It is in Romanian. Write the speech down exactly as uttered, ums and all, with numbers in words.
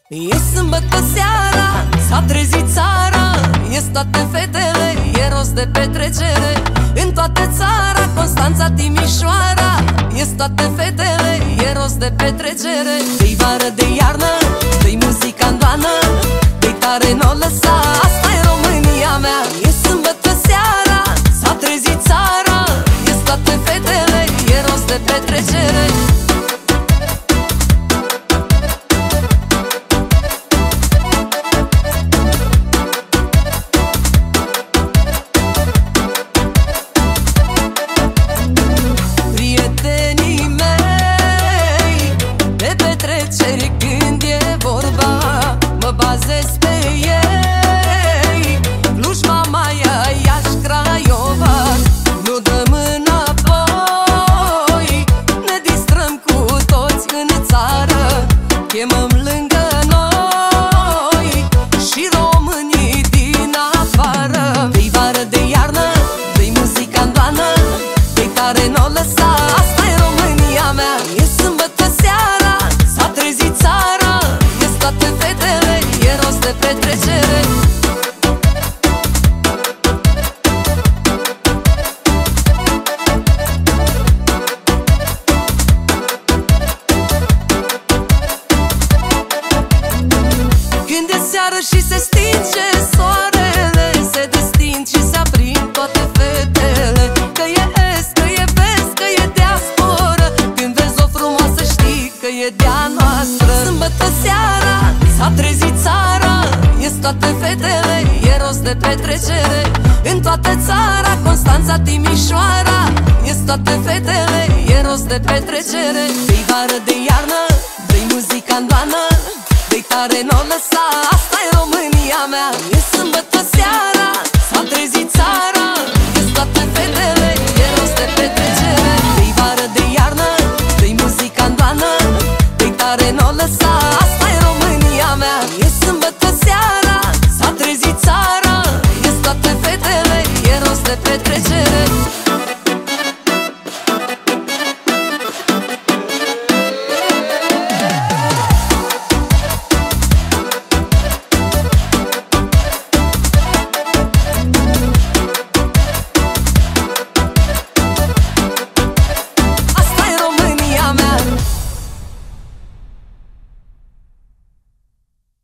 E sâmbătă seara, s-a trezit țara, ies toate fetele, e rost de petrecere. În toată țara, Constanța, Timișoara, ies toate fetele, e rost de petrecere. De-i vară, de iarnă, de-i muzica în doană, de-i tare n-o lăsa, asta e România mea. E sâmbătă seara, s-a trezit țara, ies toate fetele, e rost de petrecere. Când e vorba, mă bazez pe ei, Cluj, Mamaia, Iași, Craiova, nu dăm înapoi. Ne distrăm cu toți în țară, chemăm lângă noi și românii din afară. De-i vară, de iarnă, de-i muzica în doană, de-i tare n-o lăsa, asta e România mea. E sâmbătă seara, s-a trezit țara, ies toate fetele, e rost de petrecere. Când e seară și se stinge soarele, se destin și se aprind toate fetele. Că e est, că e vest, că e diasporă, când vezi o frumoasă știi că e de-a noastră. Sâmbătă seara, s-a trezit țara, ies toate fetele, e rost de petrecere. În toată țara, Constanța, Timișoara, ies toate fetele, e rost de petrecere. De-i vară, de iarnă, de-i muzica în doană, de-i tare n-o lăsa, asta e România mea. E sâmbătă seara, s-a trezit țara, ies toate fetele, e rost de petrecere. De-i vară, de iarnă, de-i muzica în doană, de-i tare n-o lăsa,